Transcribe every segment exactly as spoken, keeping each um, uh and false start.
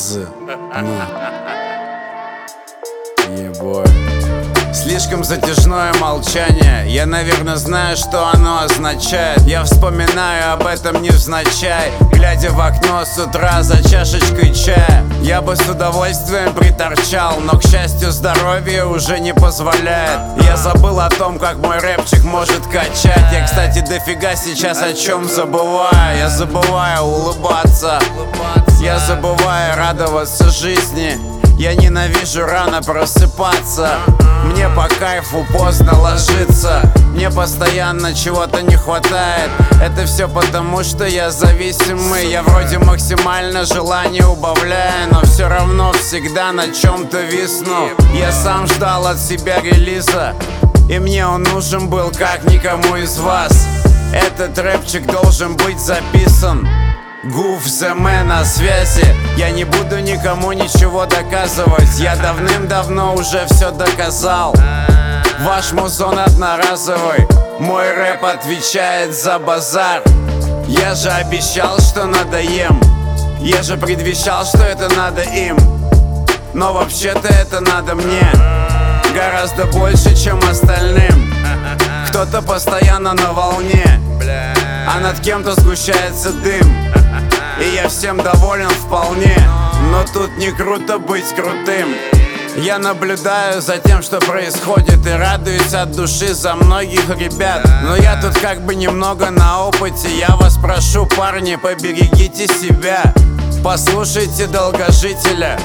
разы. Ну. Ебой. Слишком затяжное молчание. Я, наверное, знаю, что оно означает. Я вспоминаю об этом невзначай, глядя в окно с утра за чашечкой чая. Я бы с удовольствием приторчал, но, к счастью, здоровье уже не позволяет. Я забыл о том, как мой рэпчик может качать. Я, кстати, дофига сейчас о чем забываю. Я забываю улыбаться, я забываю радоваться жизни. Я ненавижу рано просыпаться. Мне по кайфу поздно ложиться. Мне постоянно чего-то не хватает. Это все потому, что я зависимый. Я вроде максимально желание убавляю, но все равно всегда на чем-то висну. Я сам ждал от себя релиза, и мне он нужен был как никому из вас. Этот рэпчик должен быть записан. Гуф зе мэ на связи. Я не буду никому ничего доказывать. Я давным-давно уже все доказал. Ваш музон одноразовый. Мой рэп отвечает за базар. Я же обещал, что надоем. Я же предвещал, что это надо им. Но вообще-то это надо мне гораздо больше, чем остальным. Кто-то постоянно на волне, а над кем-то сгущается дым. И я всем доволен вполне, но тут не круто быть крутым. Я наблюдаю за тем, что происходит, и радуюсь от души за многих ребят. Но я тут как бы немного на опыте. Я вас прошу, парни, поберегите себя. Послушайте долгожителя,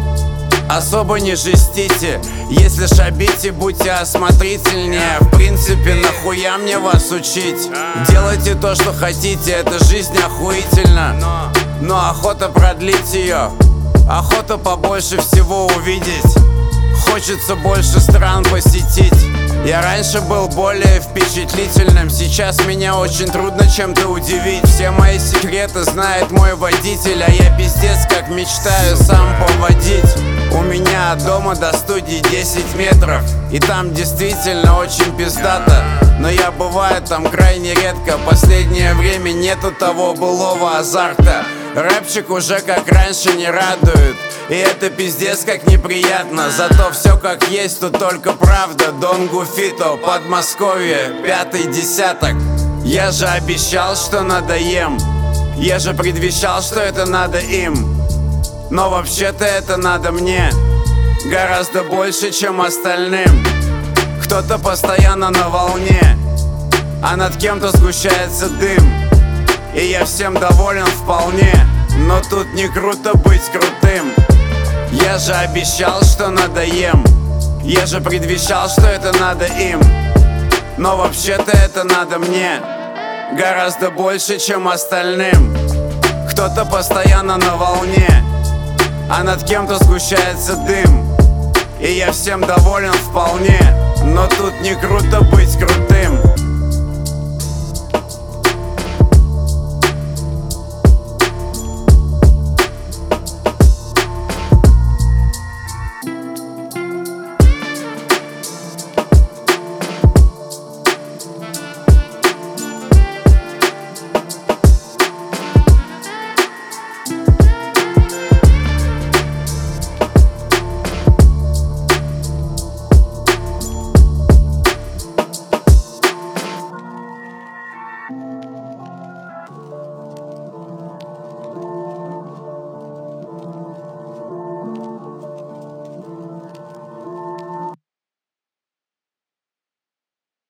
особо не жестите. Если шабите, будьте осмотрительнее. В принципе, нахуя мне вас учить? Делайте то, что хотите, эта жизнь охуительна. Но охота продлить ее, охота побольше всего увидеть. Хочется больше стран посетить. Я раньше был более впечатлительным, сейчас меня очень трудно чем-то удивить. Все мои секреты знает мой водитель, а я пиздец как мечтаю сам поводить. У меня от дома до студии десять метров, и там действительно очень пиздато. Но я бываю там крайне редко. Последнее время нету того былого азарта. Рэпчик уже как раньше не радует, и это пиздец как неприятно. Зато все как есть, тут только правда. Дон Гуфито, Подмосковье, пятый десяток. Я же обещал, что надоем. Я же предвещал, что это надо им. Но вообще-то это надо мне гораздо больше, чем остальным. Кто-то постоянно на волне, а над кем-то сгущается дым. И я всем доволен вполне, но тут не круто быть крутым. Я же обещал, что надоем. Я же предвещал, что это надо им. Но вообще-то это надо мне гораздо больше, чем остальным. Кто-то постоянно на волне, а над кем-то сгущается дым. И я всем доволен вполне, но тут не круто быть крутым.